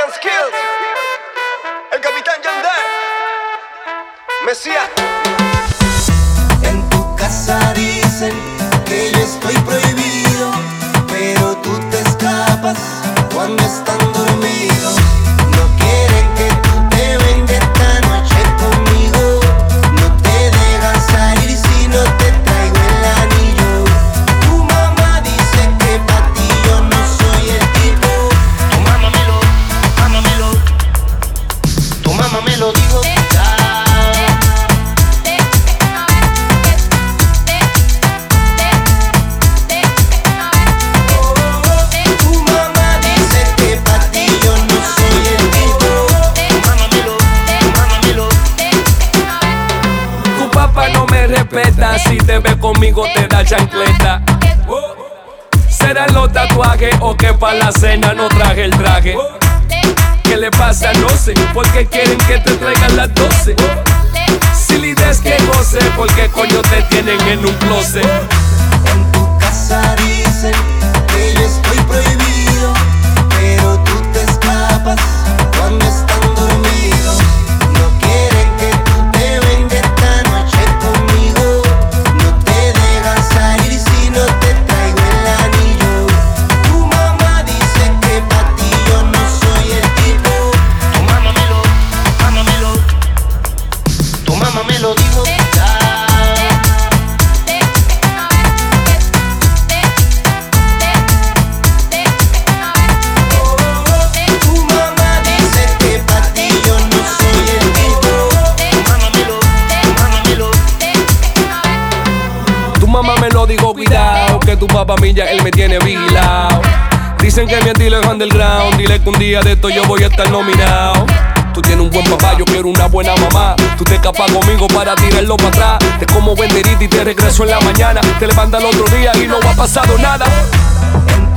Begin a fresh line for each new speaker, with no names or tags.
J Skills, el capitán Yandel, Mesías.
En tu casa dicen que yo estoy prohibido, pero tú te escapas cuando están dormidos. No quieren que tú te vengas esta noche conmigo. No te dejan salir si no te traigo el anillo. Tu mamá dice que pa' ti yo no soy el tipo. Tu mamá me lo dijo.
Si te ve conmigo te da chancleta. ¿Serán los tatuajes o que pa' la cena no traje el traje? ¿Qué le pasa? No sé, porque quieren que te traigan las 12. Si la idea es que goce, porque coño te tienen en un closet.
En tu casa dicen que yo estoy prohibido, pero tú te escapas cuando están dormidos. No quieren que tú te vengas esta noche conmigo. No te dejan salir si no te traigo el anillo. Tu mamá dice que pa' ti yo no soy el tipo. Tu mamá me lo dijo.
Me lo digo, cuidado, que tu papá milla, él me tiene vigilado. Dicen que mi estilo es underground, dile que un día de esto yo voy a estar nominado. Tú tienes un buen papá, yo quiero una buena mamá. Tú te escapas conmigo para tirarlo para atrás. Te como benderita y te regreso en la mañana. Te levantas el otro día y no ha pasado nada.